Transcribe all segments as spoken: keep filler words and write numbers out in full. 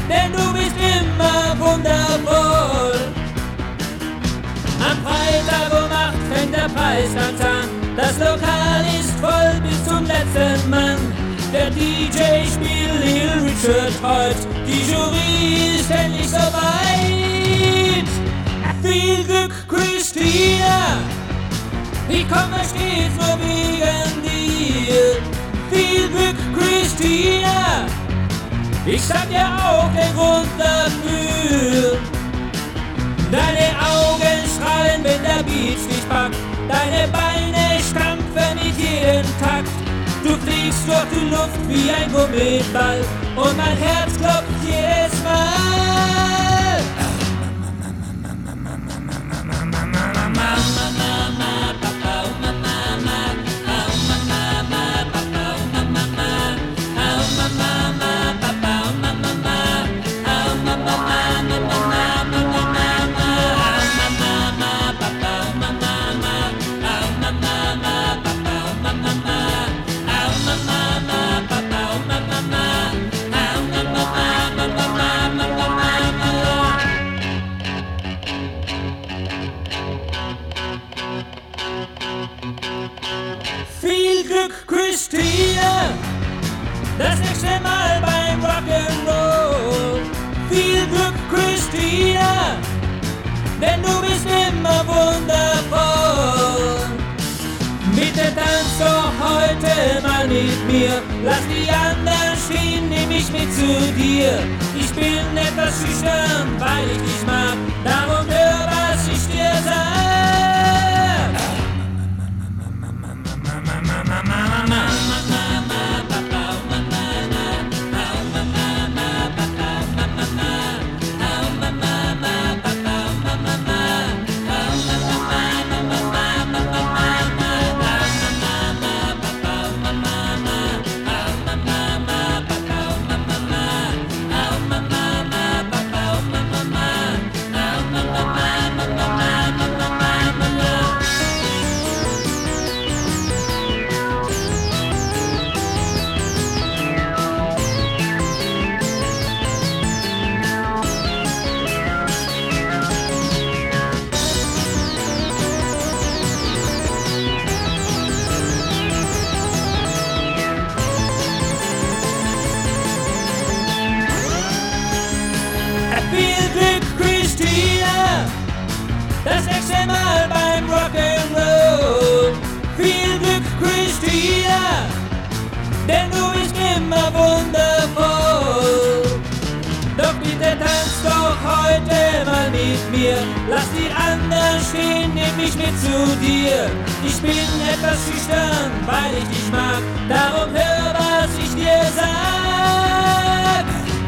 denn du bist immer wundervoll. Am Freitag um acht fängt der Preistanz an, das Lokal ist voll bis zum letzten Mann. Der D J spielt Little Richard heut, die Jury ist endlich soweit. Viel Glück, Christina, ich komme stets nur wegen dir. Viel Glück, Christina, ich sag dir auch den Grund dafür. Deine Augen strahlen, wenn der Beat dich packt, deine Beine stampfen mit jedem Takt. Du fliegst durch die Luft wie ein Gummiball und mein Herz klopft jedes Mal. Viel Glück, Christina, das nächste Mal beim Rock'n'Roll. Viel Glück, Christina, denn du bist immer wundervoll. Bitte tanz doch heute mal mit mir, lass die anderen stehen, nimm mich mit zu dir. Ich bin etwas schüchtern, weil ich dich mag, darum hör, was ich dir sag. Viel Glück, Christina, das nächste Mal beim Rock'n'Roll. Viel Glück, Christina, denn du bist immer wundervoll. Doch bitte tanz doch heute mal mit mir, lass die anderen stehen, nimm mich mit zu dir. Ich bin etwas schüchtern, weil ich dich mag, darum hör, was ich dir sag.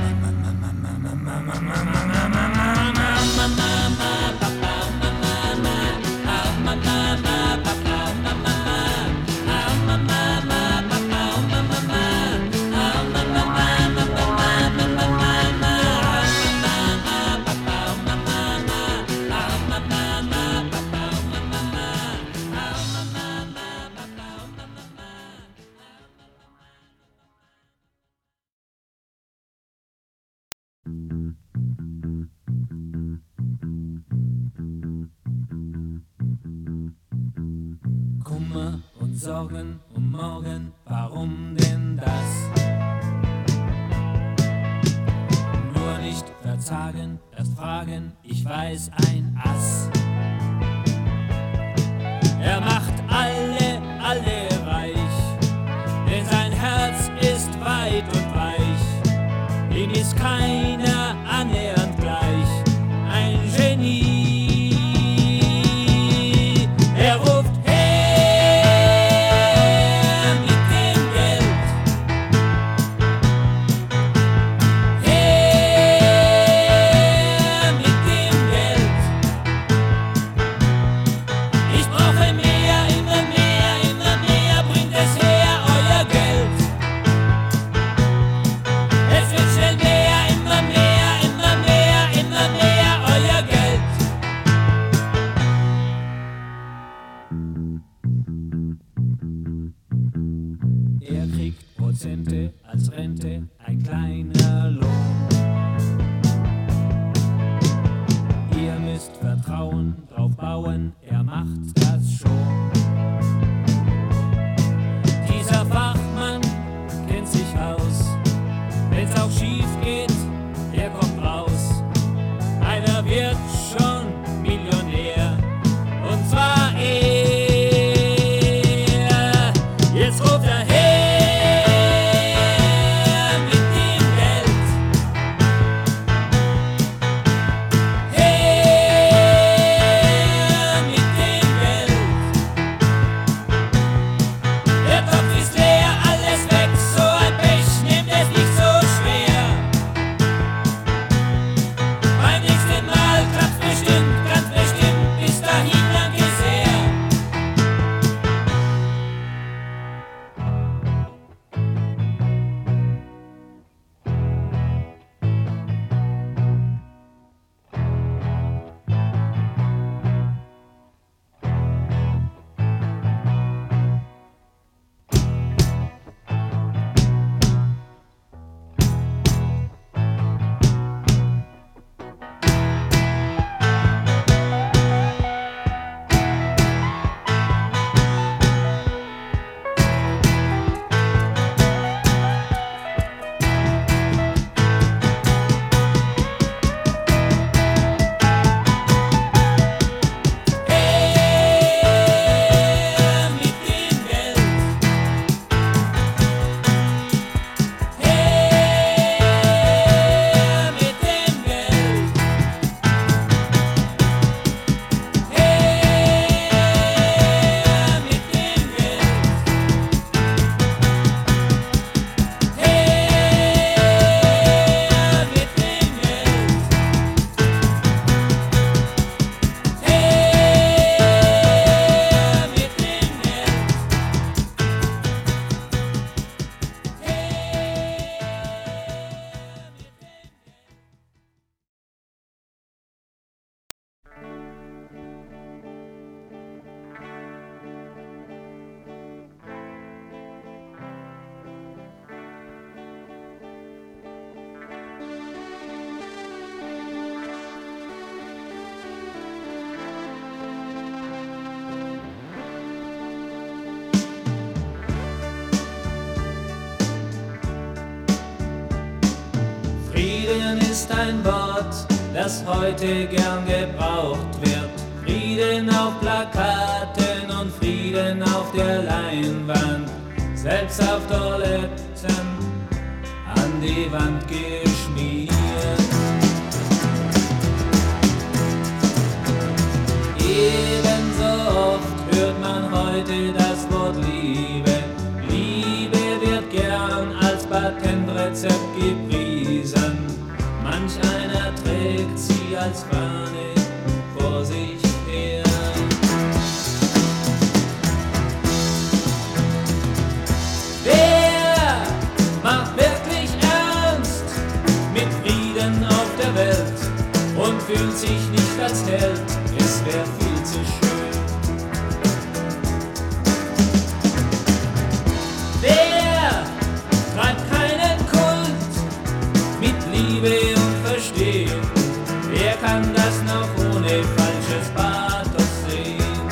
Kummer und Sorgen um morgen, warum denn das? Nur nicht verzagen, erst fragen, ich weiß ein Ass. Er macht alle, alle reich, denn sein Herz ist weit und weich. Ihm ist keiner annähernd gleich, ein Genie. Er ruft her mit dem Geld, her mit dem Geld. Ich brauche mehr, immer mehr, immer mehr, bringt es her, euer Geld. Es wird schnell mehr, immer mehr, immer mehr, immer mehr, euer Geld. Er kriegt Prozente als Rente, ein kleiner Lohn. Vertrauen drauf bauen, er macht das schon. Dieser Fachmann kennt sich aus, wenn's auch schief geht, er kommt raus. Einer wird schon Millionär, und zwar er. Jetzt ruft er her mit dem Geld. Her mit dem Geld. Der Topf ist leer, alles weg, so ein Pech nimmt es nicht so schwer. Beim nächsten Mal klappt's bestimmt, ganz bestimmt, bis dahin danke sehr. Her mit dem Geld. Her mit dem Geld. Her mit dem Geld. Her mit dem Geld. Her mit dem Geld. Frieden ist ein Wort, das heute gern gebraucht wird. Frieden auf Plakaten und Frieden auf der Leinwand, selbst auf Toiletten an die Wand geschmiert. Ebenso oft hört man heute das Wort Liebe. Liebe wird gern als Patentrezept gepriesen. Manch einer trägt sie als Fahne vor sich her. Wer macht wirklich ernst mit Frieden auf der Welt und fühlt sich nicht als Held? Es wär viel zu schön. Wer treibt keinen Kult mit Liebe und Verstehen? Wer kann das noch ohne falsches Pathos sehen?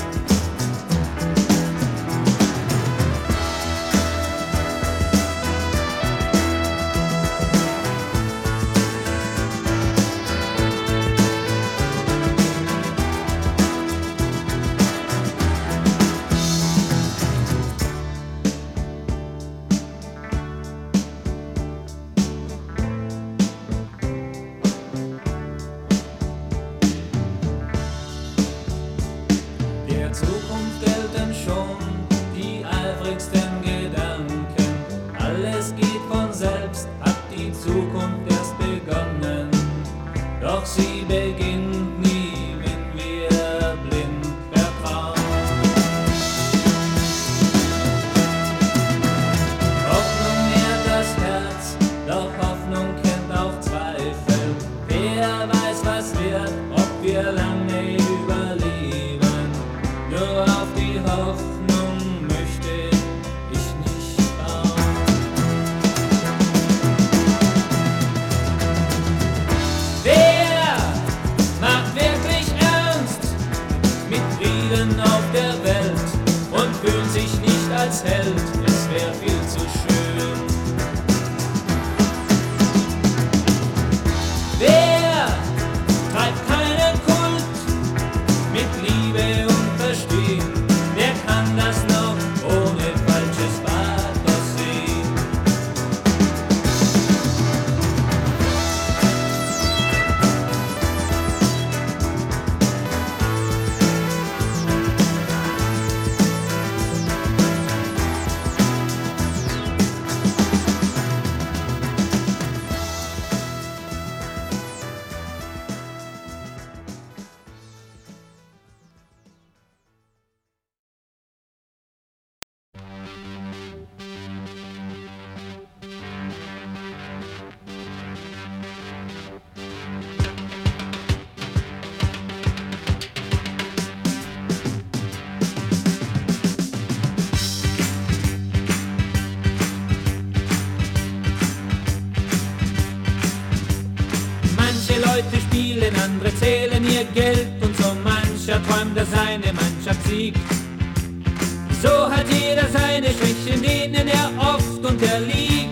Leute spielen, andere zählen ihr Geld und so mancher träumt, dass seine Mannschaft siegt. So hat jeder seine Schwächen, denen er oft unterliegt.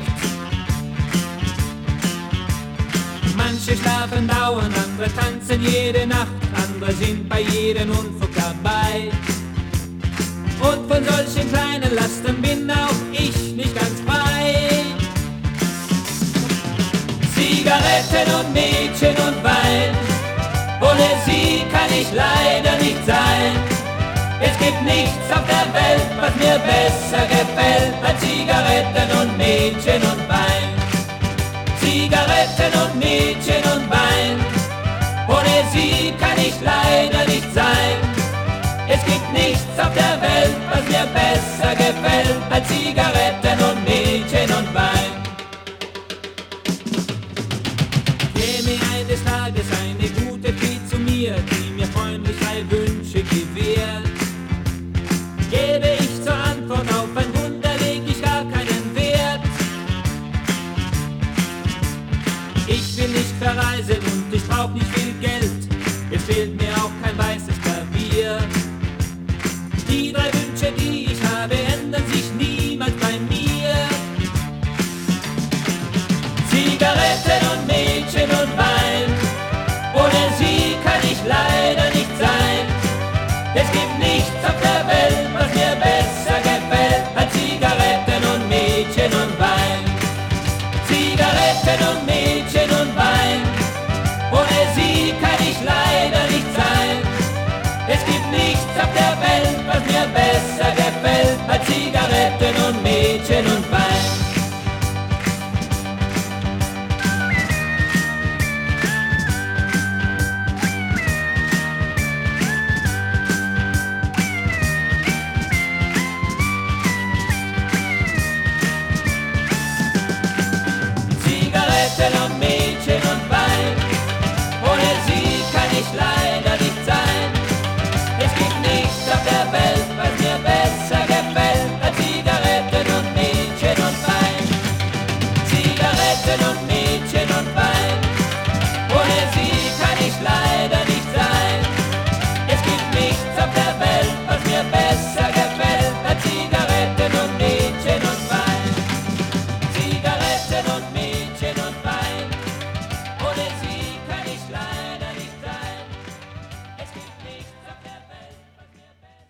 Manche schlafen dauernd, andere tanzen jede Nacht, andere sind bei jedem Unfug dabei. Und von solchen kleinen Lasten bin auch ich nicht ganz frei. Zigaretten und Mädchen und Wein, ohne sie kann ich leider nicht sein. Es gibt nichts auf der Welt, was mir besser gefällt als Zigaretten und Mädchen und Wein. Zigaretten und Mädchen und Wein, ohne sie kann ich leider nicht sein. Es gibt nichts auf der Welt, was mir besser gefällt als Zigaretten und Mädchen und Wein. Käme eines Tages eine gute Fee zu mir, die mir freundlich drei Wünsche gewährt, gebe ich zur Antwort auf ein Wunder, leg ich gar keinen Wert. Ich will nicht verreisen und ich brauch nicht viel Geld, es fehlt mir auch kein weißes Klavier. Die drei Wünsche, die ich habe, ändern sich niemals bei mir. Zigaretten und Mädchen und Wein, ohne sie kann ich leider nicht sein. Es gibt nichts auf der Welt, was mir besser gefällt als Zigaretten und Mädchen und Wein. Zigaretten und Mädchen und Wein, ohne sie kann ich leider nicht sein. Es gibt nichts auf der Welt, was mir besser gefällt als Zigaretten und Mädchen und Wein. Zigaretten und Mädchen und Wein, ohne sie kann ich leider nicht sein. Es gibt nichts auf der Welt, was mir besser gefällt als Zigaretten und Mädchen und Wein. Zigaretten und Mädchen und Wein, ohne sie kann ich leider nicht sein. Es gibt nichts auf der Welt, was mir besser gefällt als Zigaretten und Mädchen und Wein. Zigaretten und Mädchen und Wein, ohne sie kann ich leider nicht sein. Es gibt nichts auf der Welt, was mir besser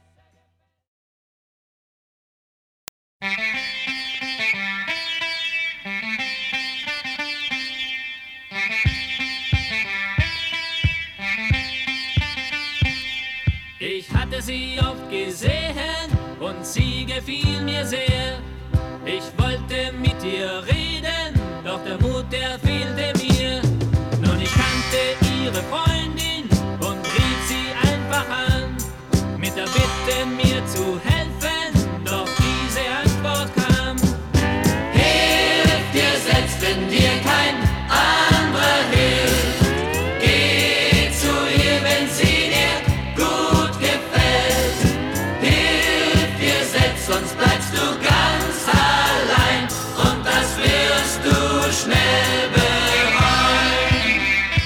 Ich hatte sie oft gesehen und sie gefiel mir sehr. Ich wollte mit ihr reden, doch der Mut, der fehlte mir. Nun, ich kannte ihre Freundin und rief sie einfach an, mit der Bitte, mir zu helfen, doch diese Antwort kam: Hilf dir selbst, wenn dir kein anderer hilft. Geh zu ihr, wenn sie dir gut gefällt. Hilf dir selbst, sonst bleibst du ganz allein und das wirst du schnell bereuen.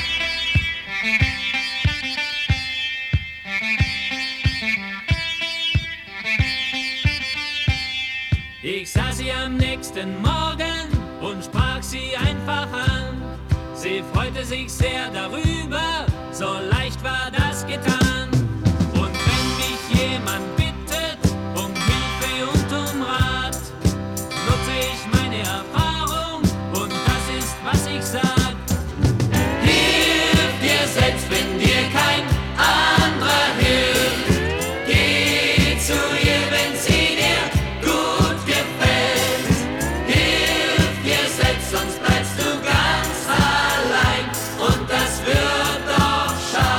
Ich sah sie am nächsten Morgen und sprach sie einfach an. Sie freute sich sehr darüber, so leicht war das getan. Und wenn mich jemand bittet um Hilfe und um Rat, nutze ich meine Erfahrung und das ist, was ich sag. Hilf dir selbst, wenn dir kein anderer hilft. Geh zu ihr, wenn sie dir gut gefällt. Hilf dir selbst, sonst bleibst du ganz allein und das wird doch schade.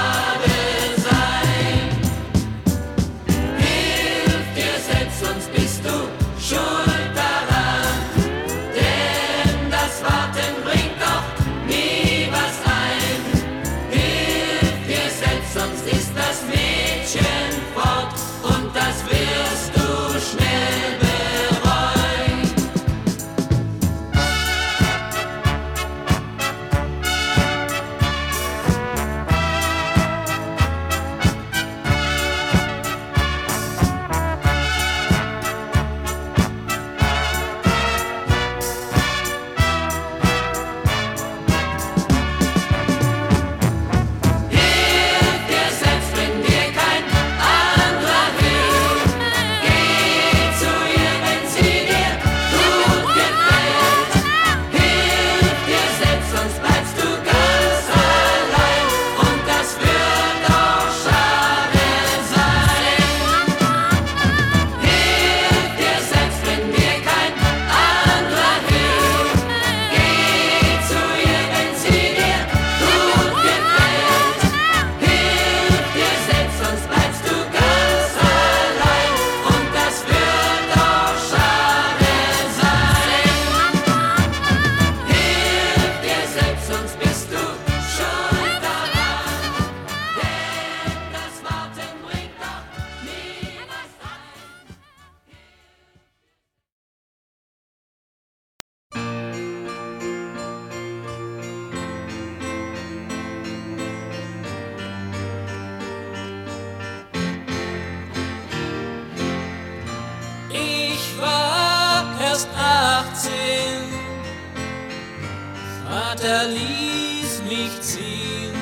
Vater ließ mich ziehen,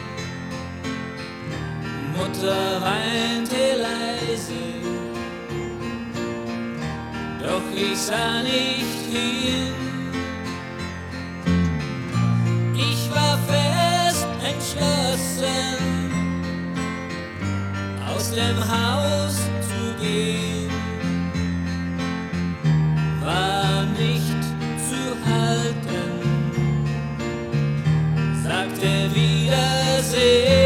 Mutter weinte leise, doch ich sah nicht hin. Ich war fest entschlossen, aus dem Haus zu gehen, war nicht zu halten, sagte Wiedersehen.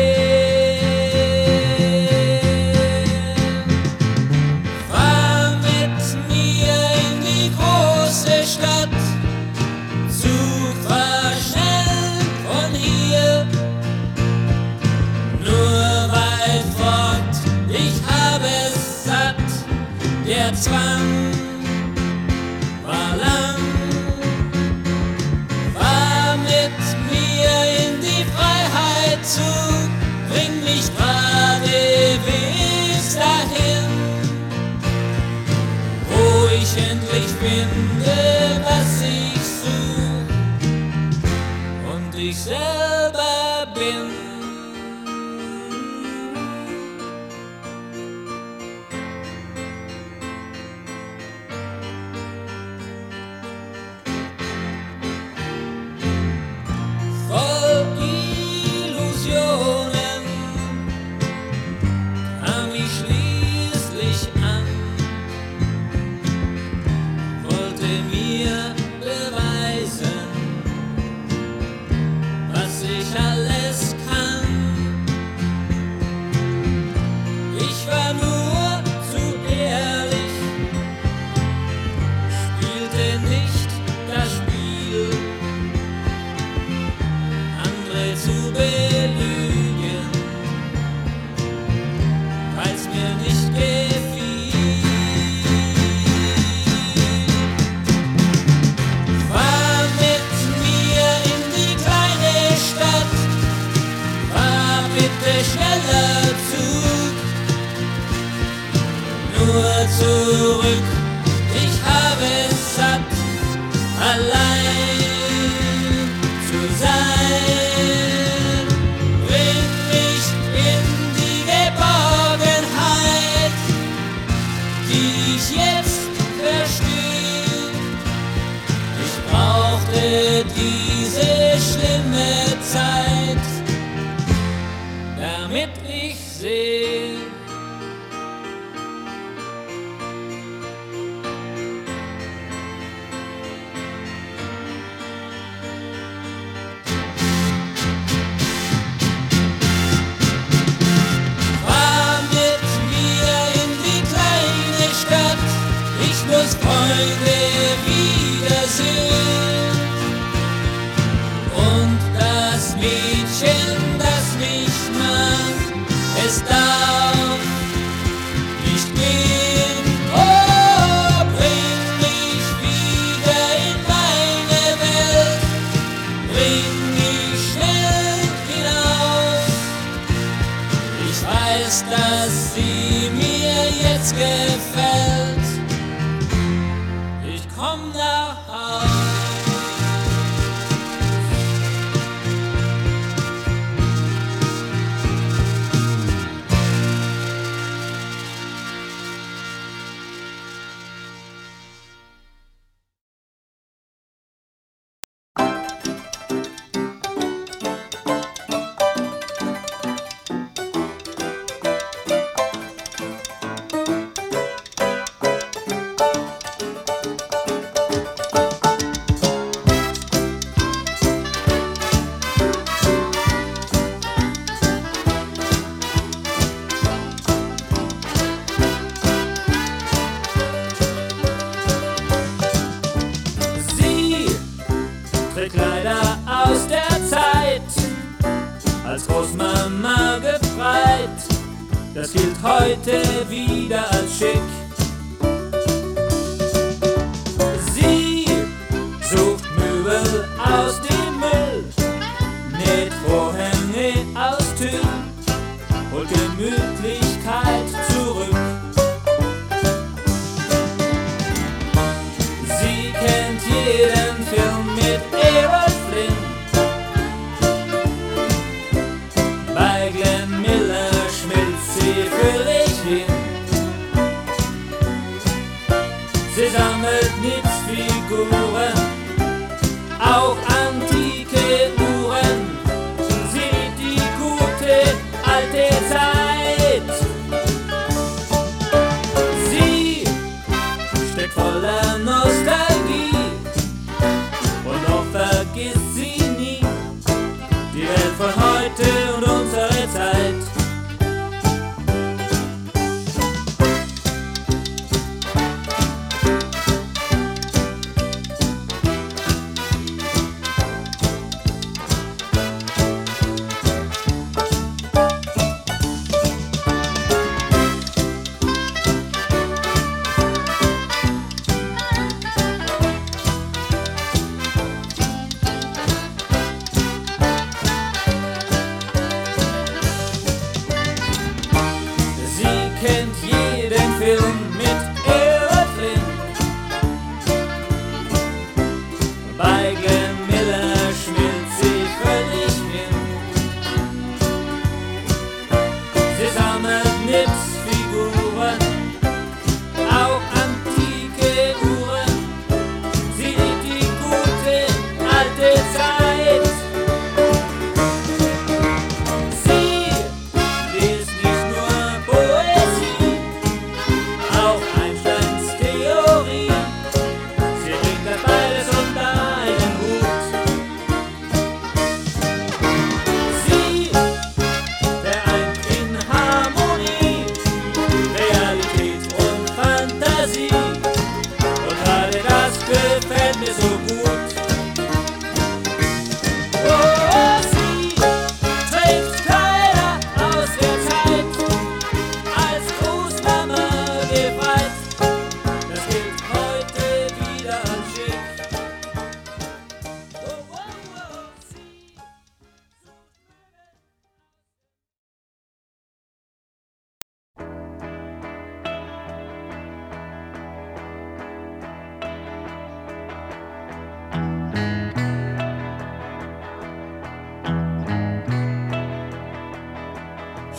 Fahr mit mir in die große Stadt, Zug war schnell von hier, nur weit fort, ich habe es satt, der Zwang war lang. Fahr mit mir in die Freiheit zu, bring mich geradewegs dahin, wo ich endlich finde, was ich such und ich selber bin. Voll Illusionen kam ich schließlich an, wollte mir beweisen, was ich alles kann. Ich war nur zu ehrlich, spielte nicht das Spiel, andere zu belügen, weil's mir nicht gefiel. Fahr mit mir in die kleine Stadt, fahr bitte schneller Zug, nur zurück, ich habe es satt, allein zu sein. Bring mich in die Geborgenheit, die ich jetzt verstehe. Ich brauchte diese schlimme Zeit, damit ich sehe. Fahr mit mir in die kleine Stadt, ich muss Freunde wiedersehen. Und das Mädchen, das mich mag, es darf nicht gehen. Oh, bring mich wieder in meine Welt, bring mich schnell hinaus. Ich weiß, dass sie mir jetzt gefällt. Ich komm nach Haus. Kleider aus der Zeit, als Großmama gefreit, das gilt heute wieder als schick. Sie sucht Möbel aus dem Müll, näht Vorhänge aus Tüll, holt Gemütlichkeit zurück. Sie kennt jeden Film mit Errol Flynn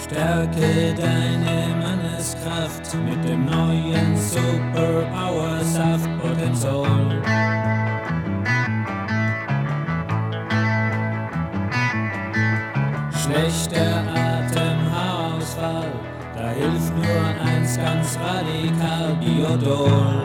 Stärke deine Manneskraft mit dem neuen Superpower Saft Potenzol. Schlechter Atem, Haarausfall, da hilft nur eins ganz radikal, Biodol.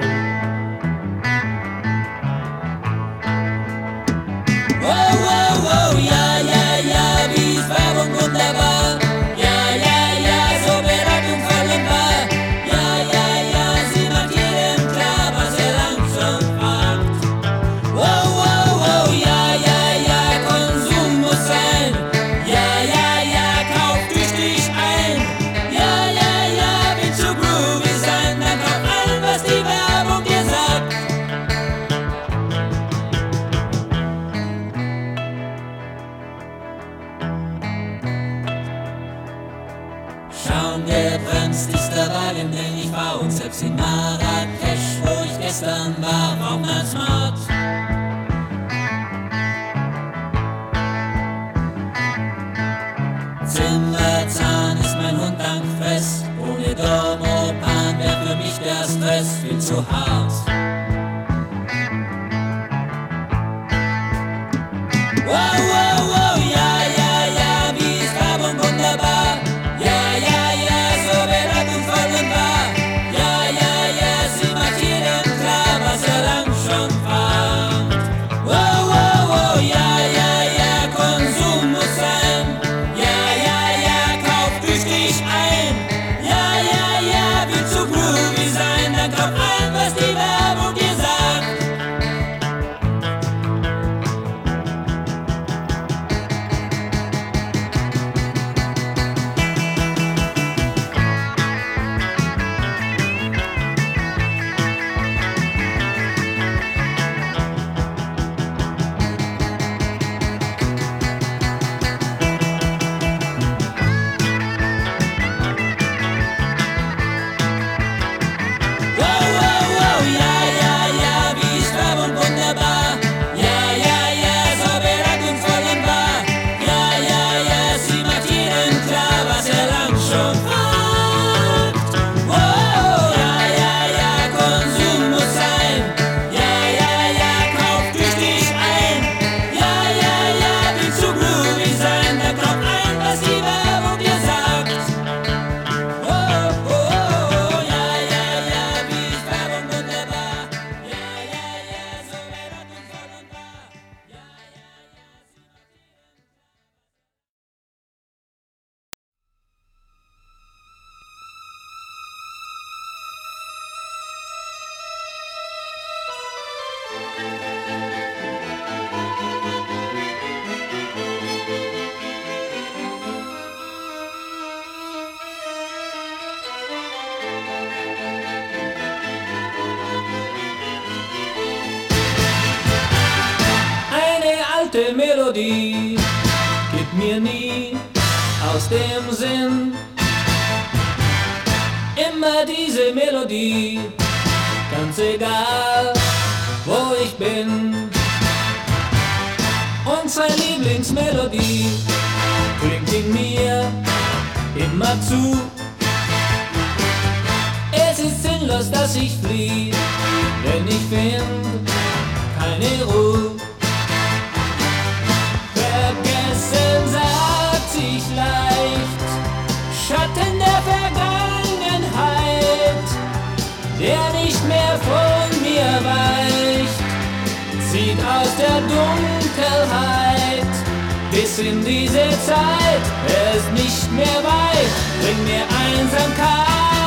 Wow, wow, wow, ja, ja, ja, wie ist Werbung wunderbar. Ja, ja, ja, so bedeutungsvoll und wahr. Ja, ja, ja, sie macht jedem klar, was er lang schon fragt. Wow, wow, wow, ja, ja, ja, Konsum muss sein. Ja, ja, ja, kauf tüchtig ein. Ja, ja, ja, willst du groovy sein, dann kauf ein, was die Werbung dir sagt. Schauen, wer bremst, ist der Wagen, den ich fahr. Und selbst in Marrakesch, wo ich gestern war, braucht man Smart. Zimmerzahn ist mein Hund angstfest. Ohne Dormopan wär für mich der Stress viel zu hart. Wow, wow, wow, ja, ja, ja, wie ist Werbung wunderbar. Ja, ja, ja, so bedeutungsvoll und wahr. Ja, ja, ja, sie macht jedem klar, was er lang schon fragt. Wow, wow, wow, ja, ja, ja, Konsum muss sein. Ja, ja, ja, kauf tüchtig ein. Ja, ja, ja, willst du groovy sein, dann kauf ein, was die Werbung dir sagt. Wow, wow, wow, ja, ja, ja, wie ist Werbung wunderbar. Ja, ja, ja, so bedeutungsvoll und wahr. Ja, ja, ja, sie macht jedem klar, was er lang schon fragt. Wow, ja, ja, ja, Konsum muss sein. Ja, ja, ja, kauf tüchtig ein. Ja, ja, ja, willst du groovy sein, dann kauf ein, was die Werbung dir sagt. Oh, oh, oh, ja, ja, ja, wie ist Werbung wunderbar. Ja, ja, ja, so bedeutungsvoll und wahr. Ja, ja, ja, eine alte Melodie geht mir nie aus dem Sinn. Immer diese Melodie, ganz egal, wo ich bin. Unsere Lieblingsmelodie klingt in mir immer zu. Es ist sinnlos, dass ich flieh, denn ich find keine Ruhe. Vergessen sagt sich leicht, Schatten der Vergangenheit, der nicht mehr von mir weicht, zieht aus der Dunkelheit bis in diese Zeit. Er ist nicht mehr weit, bringt mir Einsamkeit.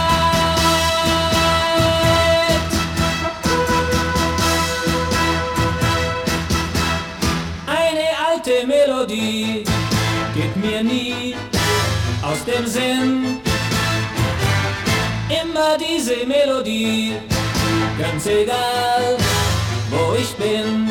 Eine alte Melodie geht mir nie aus dem Sinn. Immer diese Melodie, ganz egal, wo ich bin.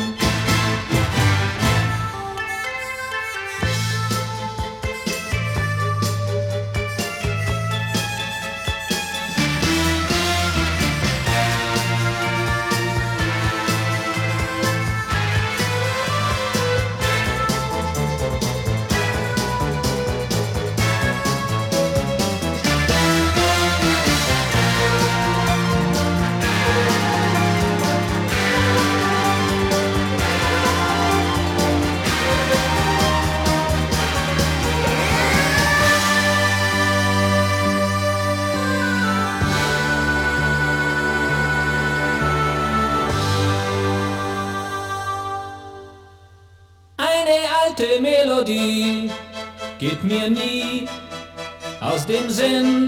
alte Melodie geht mir nie aus dem Sinn.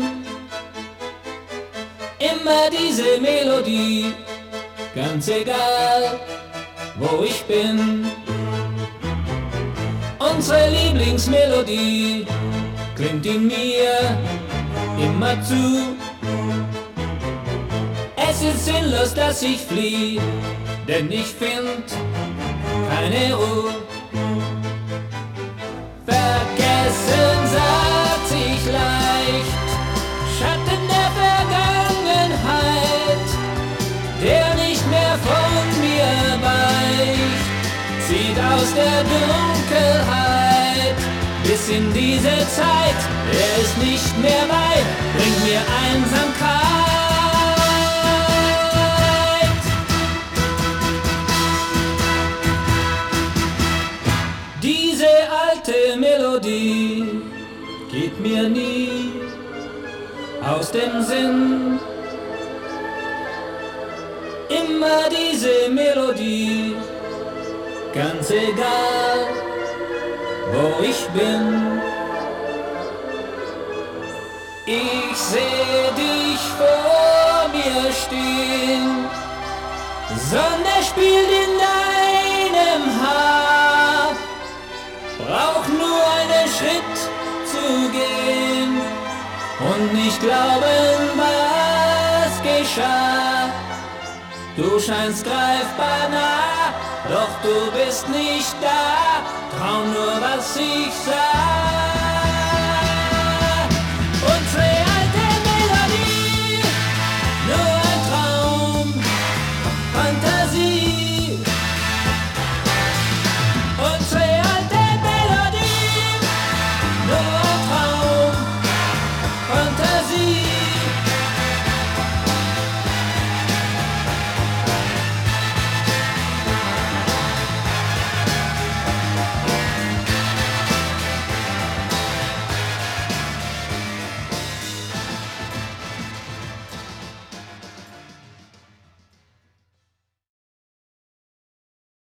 Immer diese Melodie, ganz egal, wo ich bin. Unsere Lieblingsmelodie klingt in mir immer zu. Es ist sinnlos, dass ich flieh, denn ich find keine Ruhe. Vergessen sagt sich leicht, Schatten der Vergangenheit, der nicht mehr von mir weicht, zieht aus der Dunkelheit bis in diese Zeit. Er ist nicht mehr weit, bringt mir Einsamkeit. Diese alte Melodie geht mir nie aus dem Sinn. Immer diese Melodie, ganz egal, wo ich bin. Ich seh dich vor mir stehen, Sonne spielt in deinem Haar. Brauch nur einen Schritt zu gehen und nicht glauben, was geschah. Du scheinst greifbar nah, doch du bist nicht da. Trau nur, was ich sag.